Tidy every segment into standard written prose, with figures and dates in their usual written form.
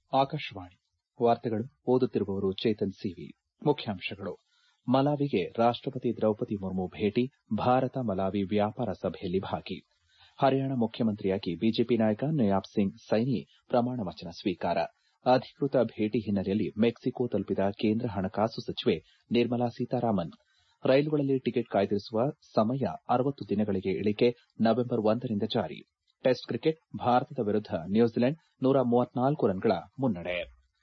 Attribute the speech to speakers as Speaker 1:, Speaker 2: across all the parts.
Speaker 1: ಆಕಾಶವಾಣಿ ವಾರ್ತೆಗಳು ಓದುತ್ತಿರುವವರು ಚೇತನ್ ಸಿವಿ ಮುಖ್ಯಾಂಶಗಳು ಮಲಾವಿಗೆ ರಾಷ್ಟಪತಿ ದ್ರೌಪದಿ ಮುರ್ಮು ಭೇಟಿ ಭಾರತ ಮಲಾವಿ ವ್ಯಾಪಾರ ಸಭೆಯಲ್ಲಿ ಭಾಗಿ ಹರಿಯಾಣ ಮುಖ್ಯಮಂತ್ರಿಯಾಗಿ ಬಿಜೆಪಿ ನಾಯಕ ನಯಾಬ್ ಸಿಂಗ್ ಸೈನಿ ಪ್ರಮಾಣ ವಚನ ಸ್ವೀಕಾರ ಅಧಿಕೃತ ಭೇಟಿ ಹಿನ್ನೆಲೆಯಲ್ಲಿ ಮೆಕ್ಸಿಕೋ ತಲುಪಿದ ಕೇಂದ್ರ ಹಣಕಾಸು ಸಚಿವೆ ನಿರ್ಮಲಾ ಸೀತಾರಾಮನ್ ರೈಲುಗಳಲ್ಲಿ ಟಿಕೆಟ್ ಕಾಯ್ದಿರಿಸುವ ಸಮಯ 60 ದಿನಗಳಿಗೆ ಇಳಿಕೆ ನವೆಂಬರ್ 1ರಿಂದ ಜಾರಿ ಟೆಸ್ಟ್ ಕ್ರಿಕೆಟ್ ಭಾರತದ ವಿರುದ್ಧ ನ್ಯೂಜಿಲೆಂಡ್ 134 ರನ್ಗಳ ಮುನ್ನಡೆ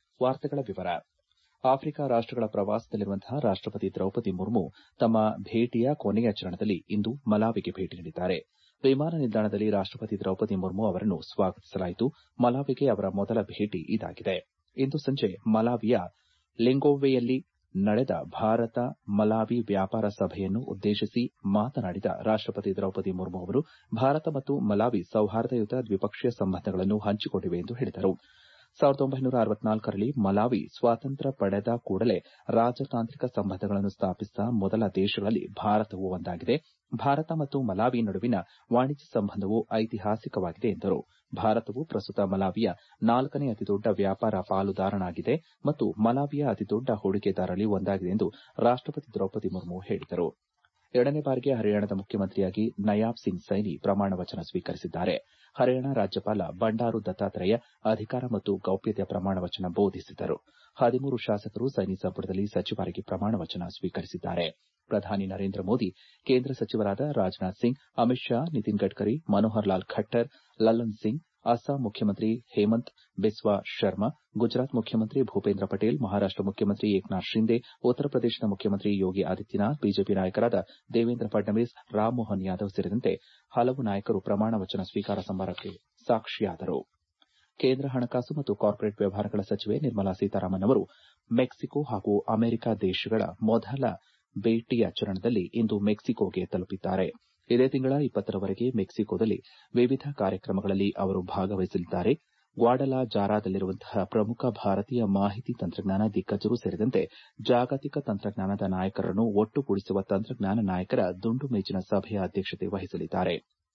Speaker 1: ಆಫ್ರಿಕಾ ರಾಷ್ಟಗಳ ಪ್ರವಾಸದಲ್ಲಿರುವಂತಹ ರಾಷ್ಟಪತಿ ದ್ರೌಪದಿ ಮುರ್ಮು ತಮ್ಮ ಭೇಟಿಯ ಕೊನೆಯ ಚರಣದಲ್ಲಿ ಇಂದು ಮಲಾವಿಗೆ ಭೇಟಿ ನೀಡಿದ್ದಾರೆ ವಿಮಾನ ನಿಲ್ದಾಣದಲ್ಲಿ ರಾಷ್ಟಪತಿ ದ್ರೌಪದಿ ಮುರ್ಮು ಅವರನ್ನು ಸ್ವಾಗತಿಸಲಾಯಿತು ಮಲಾವಿಗೆ ಅವರ ಮೊದಲ ಭೇಟಿ ಇದಾಗಿದೆ ಇಂದು ಸಂಜೆ ಮಲಾವಿಯ ಲಿಂಗೊವೆಯಲ್ಲಿ ನಡೆದ ಭಾರತ ಮಲಾವಿ ವ್ಯಾಪಾರ ಸಭೆಯನ್ನು ಉದ್ದೇಶಿಸಿ ಮಾತನಾಡಿದ ರಾಷ್ಟಪತಿ ದ್ರೌಪದಿ ಮುರ್ಮು ಅವರು ಭಾರತ ಮತ್ತು ಮಲಾವಿ ಸೌಹಾರ್ದಯುತ ದ್ವಿಪಕ್ಷೀಯ ಸಂಬಂಧಗಳನ್ನು ಹಂಚಿಕೊಂಡಿವೆ ಎಂದು ಹೇಳಿದರು 1964ರಲ್ಲಿ ಮಲಾವಿ ಸ್ವಾತಂತ್ರ್ಯ ಪಡೆದ ಕೂಡಲೇ ರಾಜತಾಂತ್ರಿಕ ಸಂಬಂಧಗಳನ್ನು ಸ್ಥಾಪಿಸಿದ ಮೊದಲ ದೇಶಗಳಲ್ಲಿ ಭಾರತವೂ ಒಂದಾಗಿದೆ ಭಾರತ ಮತ್ತು ಮಲಾವಿ ನಡುವಿನ ವಾಣಿಜ್ಯ ಸಂಬಂಧವು ಐತಿಹಾಸಿಕವಾಗಿದೆ ಎಂದರು ಭಾರತವು ಪ್ರಸ್ತುತ ಮಲಾವಿಯ 4ನೇ ಅತಿದೊಡ್ಡ ವ್ಯಾಪಾರ ಪಾಲುದಾರನಾಗಿದೆ ಮತ್ತು ಮಲಾವಿಯ ಅತಿದೊಡ್ಡ ಹೂಡಿಕೆದಾರರಲ್ಲಿ ಒಂದಾಗಿದೆ ಎಂದು ರಾಷ್ಟಪತಿ ದ್ರೌಪದಿ ಮುರ್ಮು ಹೇಳಿದರು 2ನೇ ಬಾರಿಗೆ ಹರಿಯಾಣದ ಮುಖ್ಯಮಂತ್ರಿಯಾಗಿ ನಯಾಬ್ ಸಿಂಗ್ ಸೈನಿ ಪ್ರಮಾಣ ವಚನ ಸ್ವೀಕರಿಸಿದ್ದಾರೆ ಹರಿಯಾಣ ರಾಜ್ಯಪಾಲ ಬಂಡಾರು ದತ್ತಾತ್ರೇಯ ಅಧಿಕಾರ ಮತ್ತು ಗೌಪ್ಯತೆಯ ಪ್ರಮಾಣ ವಚನ ಬೋಧಿಸಿದರು 13 ಶಾಸಕರು ಸೈನಿ ಸಂಪುಟದಲ್ಲಿ ಸಚಿವರಾಗಿ ಪ್ರಮಾಣ ವಚನ ಸ್ವೀಕರಿಸಿದ್ದಾರೆ ಪ್ರಧಾನಿ ನರೇಂದ್ರ ಮೋದಿ ಕೇಂದ್ರ ಸಚಿವರಾದ ರಾಜನಾಥ್ ಸಿಂಗ್ ಅಮಿತ್ ಶಾ ನಿತಿನ್ ಗಡ್ಕರಿ ಮನೋಹರ್ ಲಾಲ್ ಖಟ್ಟರ್ ಲಲ್ಲನ್ ಸಿಂಗ್ ಅಸ್ಸಾಂ ಮುಖ್ಯಮಂತ್ರಿ ಹೇಮಂತ್ ಬಿಸ್ವಾ ಶರ್ಮಾ ಗುಜರಾತ್ ಮುಖ್ಯಮಂತ್ರಿ ಭೂಪೇಂದ್ರ ಪಟೇಲ್ ಮಹಾರಾಷ್ಟ ಮುಖ್ಯಮಂತ್ರಿ ಏಕನಾಥ್ ಶಿಂದೆ ಉತ್ತರ ಪ್ರದೇಶದ ಮುಖ್ಯಮಂತ್ರಿ ಯೋಗಿ ಆದಿತ್ಯನಾಥ್ ಬಿಜೆಪಿ ನಾಯಕರಾದ ದೇವೇಂದ್ರ ಫಡ್ನವೀಸ್ ರಾಮ್ ಮೋಹನ್ ಯಾದವ್ ಸೇರಿದಂತೆ ಹಲವು ನಾಯಕರು ಪ್ರಮಾಣ ವಚನ ಸ್ವೀಕಾರ ಸಮಾರಂಭಕ್ಕೆ ಸಾಕ್ಷಿಯಾದರು ಕೇಂದ್ರ ಹಣಕಾಸು ಮತ್ತು ಕಾರ್ಪೊರೇಟ್ ವ್ಯವಹಾರಗಳ ಸಚಿವೆ ನಿರ್ಮಲಾ ಸೀತಾರಾಮನ್ ಅವರು ಮೆಕ್ಸಿಕೋ ಹಾಗೂ ಅಮೆರಿಕ ದೇಶಗಳ ಮೊದಲ ಭೇಟಿಯ ಚರಣದಲ್ಲಿ ಇಂದು ಮೆಕ್ಸಿಕೋಗೆ ತಲುಪಿದ್ದಾರೆ ಇದೇ ತಿಂಗಳ 20ರವರೆಗೆ ಮೆಕ್ಸಿಕೋದಲ್ಲಿ ವಿವಿಧ ಕಾರ್ಯಕ್ರಮಗಳಲ್ಲಿ ಅವರು ಭಾಗವಹಿಸಲಿದ್ದಾರೆ ಗ್ವಾಡಲಾಜಾರಾದಲ್ಲಿರುವಂತಹ ಪ್ರಮುಖ ಭಾರತೀಯ ಮಾಹಿತಿ ತಂತ್ರಜ್ಞಾನ ದಿಗ್ಗಜರು ಸೇರಿದಂತೆ ಜಾಗತಿಕ ತಂತ್ರಜ್ಞಾನದ ನಾಯಕರನ್ನು ಒಟ್ಟುಗೂಡಿಸುವ ತಂತ್ರಜ್ಞಾನ ನಾಯಕರ ದುಂಡು ಮೇಜಿನ ಸಭೆಯ ಅಧ್ಯಕ್ಷತೆ ವಹಿಸಲಿದ್ದಾರೆ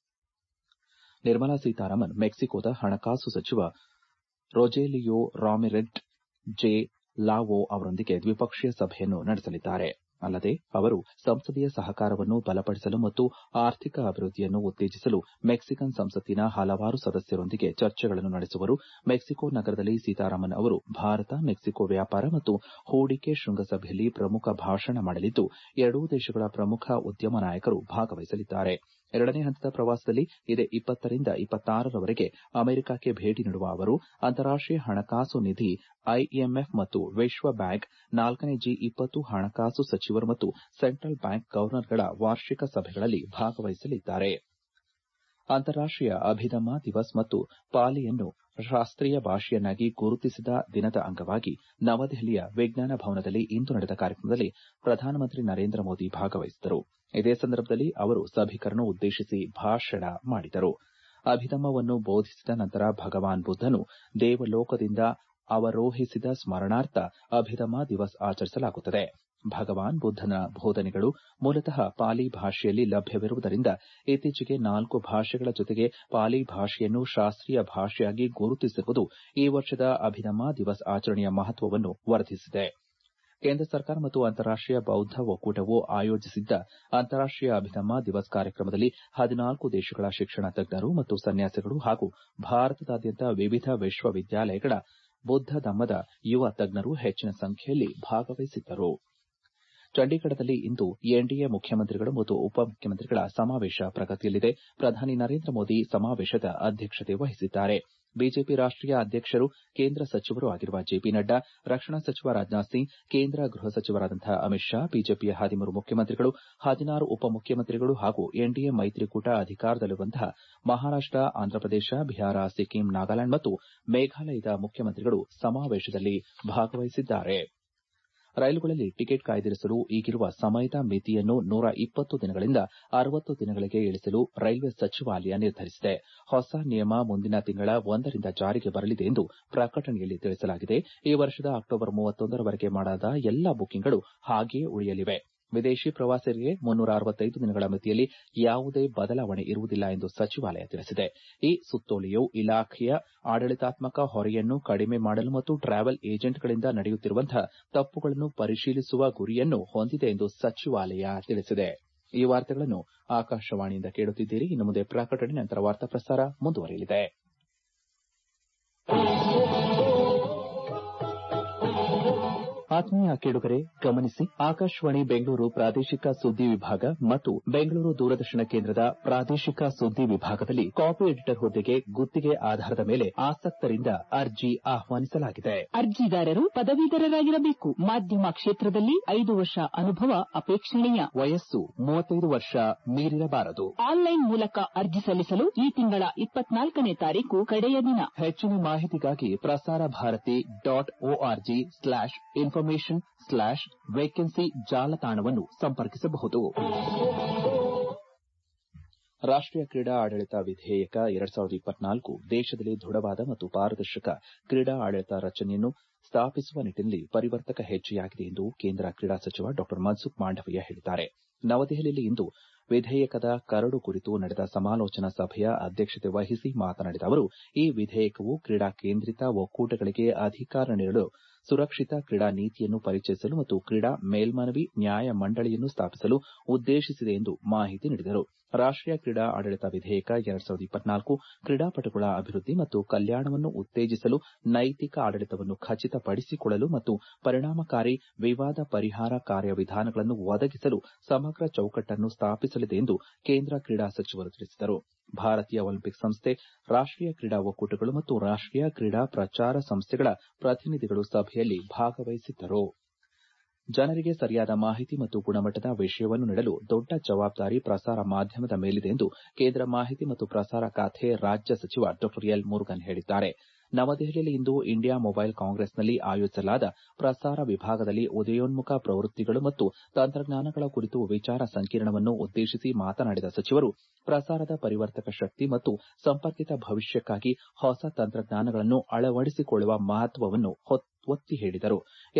Speaker 1: ನಿರ್ಮಲಾ ಸೀತಾರಾಮನ್ ಮೆಕ್ಸಿಕೋದ ಹಣಕಾಸು ಸಚಿವ ರೊಜೆಲಿಯೋ ರಾಮಿರೆಜ್ ಜೆ ಲಾವೋ ಅವರೊಂದಿಗೆ ದ್ವಿಪಕ್ಷೀಯ ಸಭೆಯನ್ನು ನಡೆಸಲಿದ್ದಾರೆ ಅಲ್ಲದೆ ಅವರು ಸಂಸದೀಯ ಸಹಕಾರವನ್ನು ಬಲಪಡಿಸಲು ಮತ್ತು ಆರ್ಥಿಕ ಅಭಿವೃದ್ಧಿಯನ್ನು ಉತ್ತೇಜಿಸಲು ಮೆಕ್ಸಿಕನ್ ಸಂಸತ್ತಿನ ಹಲವಾರು ಸದಸ್ಯರೊಂದಿಗೆ ಚರ್ಚೆಗಳನ್ನು ನಡೆಸುವರು ಮೆಕ್ಸಿಕೋ ನಗರದಲ್ಲಿ ಸೀತಾರಾಮನ್ ಅವರು ಭಾರತ ಮೆಕ್ಸಿಕೋ ವ್ಯಾಪಾರ ಮತ್ತು ಹೂಡಿಕೆ ಶೃಂಗಸಭೆಯಲ್ಲಿ ಪ್ರಮುಖ ಭಾಷಣ ಮಾಡಲಿದ್ದು ಎರಡೂ ದೇಶಗಳ ಪ್ರಮುಖ ಉದ್ಯಮ ನಾಯಕರು ಭಾಗವಹಿಸಲಿದ್ದಾರೆ 2ನೇ ಹಂತದ ಪ್ರವಾಸದಲ್ಲಿ ಇದೇ 20ರಿಂದ 26ರವರೆಗೆ ಅಮೆರಿಕಕ್ಕೆ ಭೇಟಿ ನೀಡುವ ಅವರು ಅಂತಾರಾಷ್ಟೀಯ ಹಣಕಾಸು ನಿಧಿ ಐಎಂಎಫ್ ಮತ್ತು ವಿಶ್ವ ಬ್ಯಾಂಕ್ 4ನೇ G20 ಹಣಕಾಸು ಸಚಿವರು ಮತ್ತು ಸೆಂಟ್ರಲ್ ಬ್ಯಾಂಕ್ ಗವರ್ನರ್ಗಳ ವಾರ್ಷಿಕ ಸಭೆಗಳಲ್ಲಿ ಭಾಗವಹಿಸಲಿದ್ದಾರೆ ಅಂತಾರಾಷ್ಟೀಯ ಅಭಿದಮ್ಮ ದಿವಸ್ ಮತ್ತು ಪಾಲಿಯನ್ನು ಶಾಸ್ತ್ರೀಯ ಭಾಷೆಯನ್ನಾಗಿ ಗುರುತಿಸಿದ ದಿನದ ಅಂಗವಾಗಿ ನವದೆಹಲಿಯ ವಿಜ್ಞಾನ ಭವನದಲ್ಲಿ ಇಂದು ನಡೆದ ಕಾರ್ಯಕ್ರಮದಲ್ಲಿ ಪ್ರಧಾನಮಂತ್ರಿ ನರೇಂದ್ರ ಮೋದಿ ಭಾಗವಹಿಸಿದರು ಇದೇ ಸಂದರ್ಭದಲ್ಲಿ ಅವರು ಸಭಿಕರನ್ನು ಉದ್ದೇಶಿಸಿ ಭಾಷಣ ಮಾಡಿದರು ಅಭಿದಮ್ಮವನ್ನು ಬೋಧಿಸಿದ ನಂತರ ಭಗವಾನ್ ಬುದ್ದನು ದೇವಲೋಕದಿಂದ ಅವರೋಹಿಸಿದ ಸ್ಮರಣಾರ್ಥ ಅಭಿದಮ್ಮ ದಿವಸ್ ಆಚರಿಸಲಾಗುತ್ತದೆ ಭಗವಾನ್ ಬುದ್ದನ ಬೋಧನೆಗಳು ಮೂಲತಃ ಪಾಲಿ ಭಾಷೆಯಲ್ಲಿ ಲಭ್ಯವಿರುವುದರಿಂದ ಇತ್ತೀಚೆಗೆ 4 ಭಾಷೆಗಳ ಜೊತೆಗೆ ಪಾಲಿ ಭಾಷೆಯನ್ನು ಶಾಸ್ತ್ರೀಯ ಭಾಷೆಯಾಗಿ ಗುರುತಿಸಿರುವುದು ಈ ವರ್ಷದ ಅಭಿದಮ್ಮ ದಿವಸ್ ಆಚರಣೆಯ ಮಹತ್ವವನ್ನು ವರ್ಧಿಸಿದೆ ಕೇಂದ್ರ ಸರ್ಕಾರ ಮತ್ತು ಅಂತಾರಾಷ್ಟೀಯ ಬೌದ್ಧ ಒಕ್ಕೂಟವು ಆಯೋಜಿಸಿದ್ದ ಅಂತಾರಾಷ್ಟೀಯ ಅಭಿದಮ್ಮ ದಿವಸ್ ಕಾರ್ಯಕ್ರಮದಲ್ಲಿ 14 ದೇಶಗಳ ಶಿಕ್ಷಣ ತಜ್ಞರು ಮತ್ತು ಸನ್ಯಾಸಿಗಳು ಹಾಗೂ ಭಾರತದಾದ್ಯಂತ ವಿವಿಧ ವಿಶ್ವವಿದ್ಯಾಲಯಗಳ ಬುದ್ಧ ಧಮ್ಮದ ಯುವ ತಜ್ಞರು ಹೆಚ್ಚಿನ ಸಂಖ್ಯೆಯಲ್ಲಿ ಭಾಗವಹಿಸಿದ್ದರು ಚಂಡೀಗಢದಲ್ಲಿ ಇಂದು ಎನ್ಡಿಎ ಮುಖ್ಯಮಂತ್ರಿಗಳು ಮತ್ತು ಉಪಮುಖ್ಯಮಂತ್ರಿಗಳ ಸಮಾವೇಶ ಪ್ರಗತಿಯಲ್ಲಿದೆ ಪ್ರಧಾನಿ ನರೇಂದ್ರ ಮೋದಿ ಸಮಾವೇಶದ ಅಧ್ಯಕ್ಷತೆ ವಹಿಸಿದ್ದಾರೆ ಬಿಜೆಪಿ ರಾಷ್ಟೀಯ ಅಧ್ಯಕ್ಷರು ಕೇಂದ್ರ ಸಚಿವರೂ ಆಗಿರುವ ಜೆಪಿ ನಡ್ಡಾ ರಕ್ಷಣಾ ಸಚಿವ ರಾಜನಾಥ್ ಸಿಂಗ್ ಕೇಂದ್ರ ಗೃಹ ಸಚಿವರಾದಂತಹ ಅಮಿತ್ ಶಾ ಬಿಜೆಪಿಯ 13 ಮುಖ್ಯಮಂತ್ರಿಗಳು 16 ಉಪಮುಖ್ಯಮಂತ್ರಿಗಳು ಹಾಗೂ ಎನ್ಡಿಎ ಮೈತ್ರಿಕೂಟ ಅಧಿಕಾರದಲ್ಲಿರುವಂತಹ ಮಹಾರಾಷ್ಟ ಆಂಧ್ರಪ್ರದೇಶ ಬಿಹಾರ ಸಿಕ್ಕಿಂ ನಾಗಾಲ್ಯಾಂಡ್ ಮತ್ತು ಮೇಘಾಲಯದ ಮುಖ್ಯಮಂತ್ರಿಗಳು ಸಮಾವೇಶದಲ್ಲಿ ಭಾಗವಹಿಸಿದ್ದಾರೆ ರೈಲುಗಳಲ್ಲಿ ಟಿಕೆಟ್ ಕಾಯ್ದಿರಿಸಲು ಈಗಿರುವ ಸಮಯದ ಮಿತಿಯನ್ನು 120 ದಿನಗಳಿಂದ 60 ದಿನಗಳಿಗೆ ಇಳಿಸಲು ರೈಲ್ವೆ ಸಚಿವಾಲಯ ನಿರ್ಧರಿಸಿದೆ ಹೊಸ ನಿಯಮ ಮುಂದಿನ ತಿಂಗಳ 1ರಿಂದ ಜಾರಿಗೆ ಬರಲಿದೆ ಎಂದು ಪ್ರಕಟಣೆಯಲ್ಲಿ ತಿಳಿಸಲಾಗಿದೆ ಈ ವರ್ಷದ ಅಕ್ಟೋಬರ್ 31ರವರೆಗೆ ಮಾಡಲಾದ ಎಲ್ಲಾ ಬುಕಿಂಗ್ಗಳು ಹಾಗೆಯೇ ಉಳಿಯಲಿವೆ ವಿದೇಶಿ ಪ್ರವಾಸಿಗರಿಗೆ 365 ದಿನಗಳ ಮಿತಿಯಲ್ಲಿ ಯಾವುದೇ ಬದಲಾವಣೆ ಇರುವುದಿಲ್ಲ ಎಂದು ಸಚಿವಾಲಯ ತಿಳಿಸಿದೆ. ಈ ಸುತ್ತೋಲೆಯು ಇಲಾಖೆಯ ಆಡಳಿತಾತ್ಮಕ ಹೊರೆಯನ್ನು ಕಡಿಮೆ ಮಾಡಲು ಮತ್ತು ಟ್ರಾವೆಲ್ ಏಜೆಂಟ್ಗಳಿಂದ ನಡೆಯುತ್ತಿರುವಂತಹ ತಪ್ಪುಗಳನ್ನು ಪರಿಶೀಲಿಸುವ ಗುರಿಯನ್ನು ಹೊಂದಿದೆ ಎಂದು ಸಚಿವಾಲಯ ತಿಳಿಸಿದೆ. ಈ ವಾರ್ತೆಗಳನ್ನು ಆಕಾಶವಾಣಿಯಿಂದ ಕೇಳುತ್ತಿದ್ದೀರಿ. ಇನ್ನು ಮುಂದೆ ಪ್ರಕಟಣೆ, ನಂತರ ವಾರ್ತಾ ಪ್ರಸಾರ ಮುಂದುವರಿಯಲಿದೆ. ಆತ್ಮೀಯ ಕೇಳುಗರೆ, ಗಮನಿಸಿ, ಆಕಾಶವಾಣಿ ಬೆಂಗಳೂರು ಪ್ರಾದೇಶಿಕ ಸುದ್ದಿ ವಿಭಾಗ ಮತ್ತು ಬೆಂಗಳೂರು ದೂರದರ್ಶನ ಕೇಂದ್ರದ ಪ್ರಾದೇಶಿಕ ಸುದ್ದಿ ವಿಭಾಗದಲ್ಲಿ ಕಾಪಿ ಎಡಿಟರ್ ಹುದ್ದೆಗೆ ಗುತ್ತಿಗೆ ಆಧಾರದ ಮೇಲೆ ಆಸಕ್ತರಿಂದ ಅರ್ಜಿ ಆಹ್ವಾನಿಸಲಾಗಿದೆ.
Speaker 2: ಅರ್ಜಿದಾರರು ಪದವೀಧರರಾಗಿರಬೇಕು. ಮಾಧ್ಯಮ ಕ್ಷೇತ್ರದಲ್ಲಿ 5 ವರ್ಷ ಅನುಭವ ಅಪೇಕ್ಷಣೀಯ.
Speaker 1: ವಯಸ್ಸು 35 ವರ್ಷ ಮೀರಿರಬಾರದು.
Speaker 2: ಆನ್ಲೈನ್ ಮೂಲಕ ಅರ್ಜಿ ಸಲ್ಲಿಸಲು ಈ ತಿಂಗಳ 24ನೇ ತಾರೀಕು ಕಡೆಯ ದಿನ.
Speaker 1: ಹೆಚ್ಚಿನ ಮಾಹಿತಿಗಾಗಿ ಪ್ರಸಾರ ಭಾರತಿ .org/information/vacancy ಜಾಲತಾಣವನ್ನು ಸಂಪರ್ಕಿಸಬಹುದು. ರಾಷ್ಟೀಯ ಕ್ರೀಡಾ ಆಡಳಿತ ವಿಧೇಯಕ 2024 ದೇಶದಲ್ಲಿ ದೃಢವಾದ ಮತ್ತು ಪಾರದರ್ಶಕ ಕ್ರೀಡಾ ಆಡಳಿತ ರಚನೆಯನ್ನು ಸ್ಥಾಪಿಸುವ ನಿಟ್ಟಿನಲ್ಲಿ ಪರಿವರ್ತಕ ಹೆಜ್ಜೆಯಾಗಿದೆ ಎಂದು ಕೇಂದ್ರ ಕ್ರೀಡಾ ಸಚಿವ ಡಾ ಮನ್ಸುಖ್ ಮಾಂಡವೀಯ ಹೇಳಿದ್ದಾರೆ. ನವದೆಹಲಿಯಲ್ಲಿ ಇಂದು ವಿಧೇಯಕದ ಕರಡು ಕುರಿತು ನಡೆದ ಸಮಾಲೋಚನಾ ಸಭೆಯ ಅಧ್ಯಕ್ಷತೆ ವಹಿಸಿ ಮಾತನಾಡಿದ ಅವರು, ಈ ವಿಧೇಯಕವು ಕ್ರೀಡಾ ಕೇಂದ್ರಿತ ಒಕ್ಕೂಟಗಳಿಗೆ ಅಧಿಕಾರ ನೀಡಲು, ಸುರಕ್ಷಿತ ಕ್ರೀಡಾ ನೀತಿಯನ್ನು ಪರಿಚಯಿಸಲು ಮತ್ತು ಕ್ರೀಡಾ ಮೇಲ್ಮನವಿ ನ್ಯಾಯಮಂಡಳಿಯನ್ನು ಸ್ಥಾಪಿಸಲು ಉದ್ದೇಶಿಸಿದೆ ಎಂದು ಮಾಹಿತಿ ನೀಡಿದರು. ರಾಷ್ಟೀಯ ಕ್ರೀಡಾ ಆಡಳಿತ ವಿಧೇಯಕ 2024 ಕ್ರೀಡಾಪಟುಗಳ ಅಭಿವೃದ್ಧಿ ಮತ್ತು ಕಲ್ಯಾಣವನ್ನು ಉತ್ತೇಜಿಸಲು, ನೈತಿಕ ಆಡಳಿತವನ್ನು ಖಚಿತಪಡಿಸಿಕೊಳ್ಳಲು ಮತ್ತು ಪರಿಣಾಮಕಾರಿ ವಿವಾದ ಪರಿಹಾರ ಕಾರ್ಯವಿಧಾನಗಳನ್ನು ಒದಗಿಸಲು ಸಮಗ್ರ ಚೌಕಟ್ಟನ್ನು ಸ್ಥಾಪಿಸಲಿದೆ ಎಂದು ಕೇಂದ್ರ ಕ್ರೀಡಾ ಸಚಿವರು ತಿಳಿಸಿದರು. ಭಾರತೀಯ ಒಲಿಂಪಿಕ್ ಸಂಸ್ಥೆ, ರಾಷ್ಟೀಯ ಕ್ರೀಡಾ ಒಕ್ಕೂಟಗಳು ಮತ್ತು ರಾಷ್ಟೀಯ ಕ್ರೀಡಾ ಪ್ರಚಾರ ಸಂಸ್ಥೆಗಳ ಪ್ರತಿನಿಧಿಗಳು ಸಭೆಯಲ್ಲಿ ಭಾಗವಹಿಸಿದ್ದರು. ಜನರಿಗೆ ಸರಿಯಾದ ಮಾಹಿತಿ ಮತ್ತು ಗುಣಮಟ್ಟದ ವಿಷಯವನ್ನು ನೀಡಲು ದೊಡ್ಡ ಜವಾಬ್ದಾರಿ ಪ್ರಸಾರ ಮಾಧ್ಯಮದ ಮೇಲಿದೆ ಎಂದು ಕೇಂದ್ರ ಮಾಹಿತಿ ಮತ್ತು ಪ್ರಸಾರ ಖಾತೆ ರಾಜ್ಯ ಸಚಿವ ಡಾ ಎಲ್ ಮುರುಗನ್ ಹೇಳಿದ್ದಾರೆ. ನವದೆಹಲಿಯಲ್ಲಿ ಇಂದು ಇಂಡಿಯಾ ಮೊಬೈಲ್ ಕಾಂಗ್ರೆಸ್ನಲ್ಲಿ ಆಯೋಜಿಸಲಾದ ಪ್ರಸಾರ ವಿಭಾಗದಲ್ಲಿ ಉದಯೋನ್ಮುಖ ಪ್ರವೃತ್ತಿಗಳು ಮತ್ತು ತಂತ್ರಜ್ಞಾನಗಳ ಕುರಿತು ವಿಚಾರ ಸಂಕಿರಣವನ್ನು ಉದ್ದೇಶಿಸಿ ಮಾತನಾಡಿದ ಸಚಿವರು, ಪ್ರಸಾರದ ಪರಿವರ್ತಕ ಶಕ್ತಿ ಮತ್ತು ಸಂಪರ್ಕಿತ ಭವಿಷ್ಯಕ್ಕಾಗಿ ಹೊಸ ತಂತ್ರಜ್ಞಾನಗಳನ್ನು ಅಳವಡಿಸಿಕೊಳ್ಳುವ ಮಹತ್ವವನ್ನು ಒತ್ತಿ ಹೇಳಿದರು.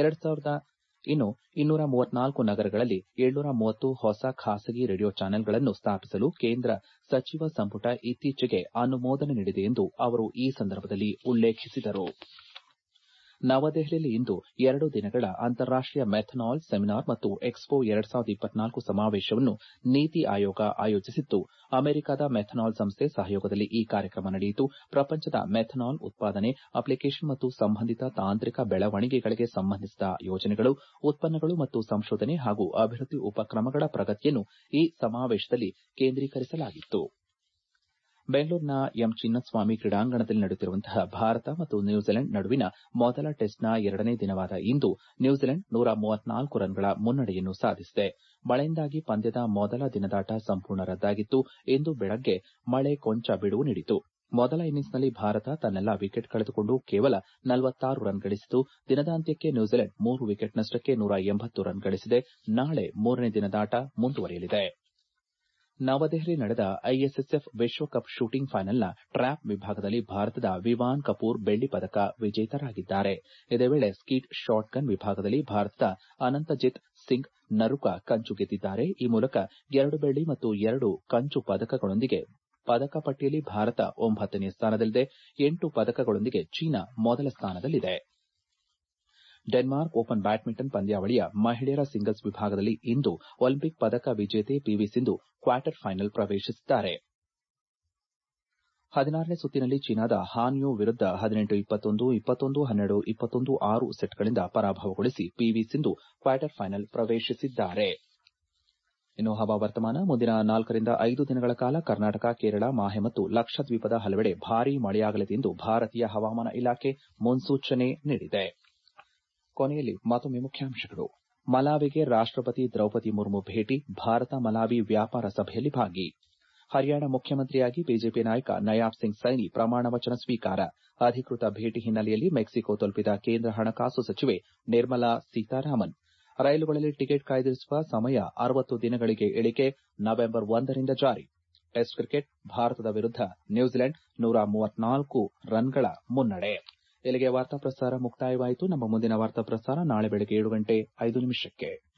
Speaker 1: 234 ನಗರಗಳಲ್ಲಿ 730 ಹೊಸ ಖಾಸಗಿ ರೇಡಿಯೋ ಚಾನೆಲ್ಗಳನ್ನು ಸ್ಥಾಪಿಸಲು ಕೇಂದ್ರ ಸಚಿವ ಸಂಪುಟ ಇತ್ತೀಚೆಗೆ ಅನುಮೋದನೆ ನೀಡಿದೆ ಎಂದು ಅವರು ಈ ಸಂದರ್ಭದಲ್ಲಿ ಉಲ್ಲೇಖಿಸಿದರು. ನವದೆಹಲಿಯಲ್ಲಿ ಇಂದು 2 ದಿನಗಳ ಅಂತಾರಾಷ್ಟೀಯ ಮೆಥನಾಲ್ ಸೆಮಿನಾರ್ ಮತ್ತು ಎಕ್ಸ್ಪೋ 2024 ಸಮಾವೇಶವನ್ನು ನೀತಿ ಆಯೋಗ ಆಯೋಜಿಸಿತ್ತು. ಅಮೆರಿಕದ ಮೆಥನಾಲ್ ಸಂಸ್ಥೆ ಸಹಯೋಗದಲ್ಲಿ ಈ ಕಾರ್ಯಕ್ರಮ ನಡೆಯಿತು. ಪ್ರಪಂಚದ ಮೆಥನಾಲ್ ಉತ್ಪಾದನೆ, ಅಪ್ಲಿಕೇಶನ್ ಮತ್ತು ಸಂಬಂಧಿತ ತಾಂತ್ರಿಕ ಬೆಳವಣಿಗೆಗಳಿಗೆ ಸಂಬಂಧಿಸಿದ ಯೋಜನೆಗಳು, ಉತ್ಪನ್ನಗಳು ಮತ್ತು ಸಂಶೋಧನೆ ಹಾಗೂ ಅಭಿವೃದ್ಧಿ ಉಪಕ್ರಮಗಳ ಪ್ರಗತಿಯನ್ನು ಈ ಸಮಾವೇಶದಲ್ಲಿ ಕೇಂದ್ರೀಕರಿಸಲಾಗಿತ್ತು. ಬೆಂಗಳೂರಿನ ಎಂ ಚಿನ್ನಸ್ವಾಮಿ ಕ್ರೀಡಾಂಗಣದಲ್ಲಿ ನಡೆಯುತ್ತಿರುವಂತಹ ಭಾರತ ಮತ್ತು ನ್ಯೂಜಿಲೆಂಡ್ ನಡುವಿನ ಮೊದಲ ಟೆಸ್ಟ್ನ 2ನೇ ದಿನವಾದ ಇಂದು ನ್ಯೂಜಿಲೆಂಡ್ 134 ರನ್ಗಳ ಮುನ್ನಡೆಯನ್ನು ಸಾಧಿಸಿದೆ. ಮಳೆಯಿಂದಾಗಿ ಪಂದ್ಯದ ಮೊದಲ ದಿನದಾಟ ಸಂಪೂರ್ಣ ರದ್ದಾಗಿತ್ತು. ಇಂದು ಬೆಳಗ್ಗೆ ಮಳೆ ಕೊಂಚ ಬಿಡುವು ನೀಡಿತು. ಮೊದಲ ಇನ್ನಿಂಗ್ಸ್ನಲ್ಲಿ ಭಾರತ ತನ್ನೆಲ್ಲಾ ವಿಕೆಟ್ ಕಳೆದುಕೊಂಡು ಕೇವಲ 46 ರನ್ ಗಳಿಸಿತು. ದಿನದ ಅಂತ್ಯಕ್ಕೆ ನ್ಯೂಜಿಲೆಂಡ್ 3 ವಿಕೆಟ್ ನಷ್ಟಕ್ಕೆ 180 ರನ್ ಗಳಿಸಿದೆ. ನಾಳೆ 3ನೇ ದಿನದಾಟ ಮುಂದುವರಿಯಲಿದೆ. ನವದೆಹಲಿ ನಡೆದ ಐಎಸ್ಎಸ್ಎಫ್ ವಿಶ್ವಕಪ್ ಶೂಟಿಂಗ್ ಫೈನಲ್ನ ಟ್ರ್ಯಾಪ್ ವಿಭಾಗದಲ್ಲಿ ಭಾರತದ ವಿವಾನ್ ಕಪೂರ್ ಬೆಳ್ಳಿ ಪದಕ ವಿಜೇತರಾಗಿದ್ದಾರೆ. ಇದೇ ವೇಳೆ ಸ್ಕೀಟ್ ಶಾಟ್ಗನ್ ವಿಭಾಗದಲ್ಲಿ ಭಾರತದ ಅನಂತಜಿತ್ ಸಿಂಗ್ ನರುಕಾ ಕಂಚು ಗೆದ್ದಿದ್ದಾರೆ. ಈ ಮೂಲಕ 2 ಬೆಳ್ಳಿ ಮತ್ತು 2 ಕಂಚು ಪದಕಗಳೊಂದಿಗೆ ಪದಕ ಪಟ್ಟಿಯಲ್ಲಿ ಭಾರತ 9ನೇ ಸ್ಥಾನದಲ್ಲಿದೆ. 8 ಪದಕಗಳೊಂದಿಗೆ ಚೀನಾ ಮೊದಲ ಸ್ಥಾನದಲ್ಲಿದೆ. ಡೆನ್ಮಾರ್ಕ್ ಓಪನ್ ಬ್ಯಾಡ್ಮಿಂಟನ್ ಪಂದ್ಯಾವಳಿಯ ಮಹಿಳೆಯರ ಸಿಂಗಲ್ಸ್ ವಿಭಾಗದಲ್ಲಿ ಇಂದು ಒಲಿಂಪಿಕ್ ಪದಕ ವಿಜೇತೆ ಪಿವಿ ಸಿಂಧು ಕ್ವಾರ್ಟರ್ ಫೈನಲ್ ಪ್ರವೇಶಿಸಿದ್ದಾರೆ. 16ನೇ ಸುತ್ತಿನಲ್ಲಿ ಚೀನಾದ ಹಾನ್ ಯು ವಿರುದ್ಧ 18-21, 21-12, 21-6 ಸೆಟ್ಗಳಿಂದ ಪರಾಭವಗೊಳಿಸಿ ಪಿವಿ ಸಿಂಧು ಕ್ವಾರ್ಟರ್ ಫೈನಲ್ ಪ್ರವೇಶಿಸಿದ್ದಾರೆ. ಇನ್ನು ಹವಾವರ್ತಮಾನ. ಮುಂದಿನ 4-5 ದಿನಗಳ ಕಾಲ ಕರ್ನಾಟಕ, ಕೇರಳ, ಮಾಹೆ ಮತ್ತು ಲಕ್ಷದ್ವೀಪದ ಹಲವೆಡೆ ಭಾರೀ ಮಳೆಯಾಗಲಿದೆ ಎಂದು ಭಾರತೀಯ ಹವಾಮಾನ ಇಲಾಖೆ ಮುನ್ಸೂಚನೆ ನೀಡಿದೆ. ಕೊನೆಯಲ್ಲಿ ಮತ್ತೊಮ್ಮೆ ಮುಖ್ಯಾಂಶಗಳು. ಮಲಾವಿಗೆ ರಾಷ್ಟಪತಿ ದ್ರೌಪದಿ ಮುರ್ಮು ಭೇಟಿ, ಭಾರತ ಮಲಾವಿ ವ್ಯಾಪಾರ ಸಭೆಯಲ್ಲಿ ಭಾಗಿ. ಹರಿಯಾಣ ಮುಖ್ಯಮಂತ್ರಿಯಾಗಿ ಬಿಜೆಪಿ ನಾಯಕ ನಯಾಬ್ ಸಿಂಗ್ ಸೈನಿ ಪ್ರಮಾಣ ವಚನ ಸ್ವೀಕಾರ. ಅಧಿಕೃತ ಭೇಟಿ ಹಿನ್ನೆಲೆಯಲ್ಲಿ ಮೆಕ್ಸಿಕೋ ತಲುಪಿದ ಕೇಂದ್ರ ಹಣಕಾಸು ಸಚಿವೆ ನಿರ್ಮಲಾ ಸೀತಾರಾಮನ್. ರೈಲುಗಳಲ್ಲಿ ಟಿಕೆಟ್ ಕಾಯ್ದಿರಿಸುವ ಸಮಯ 60 ದಿನಗಳಿಗೆ ಇಳಿಕೆ, ನವೆಂಬರ್ 1ರಿಂದ ಜಾರಿ. ಟೆಸ್ಟ್ ಕ್ರಿಕೆಟ್, ಭಾರತದ ವಿರುದ್ಧ ನ್ಯೂಜಿಲೆಂಡ್ 134 ರನ್ಗಳ ಮುನ್ನಡೆ. ಇಲ್ಲಿಗೆ ವಾರ್ತಾ ಪ್ರಸಾರ ಮುಕ್ತಾಯವಾಯಿತು. ನಮ್ಮ ಮುಂದಿನ ವಾರ್ತಾ ಪ್ರಸಾರ ನಾಳೆ ಬೆಳಗ್ಗೆ 7:05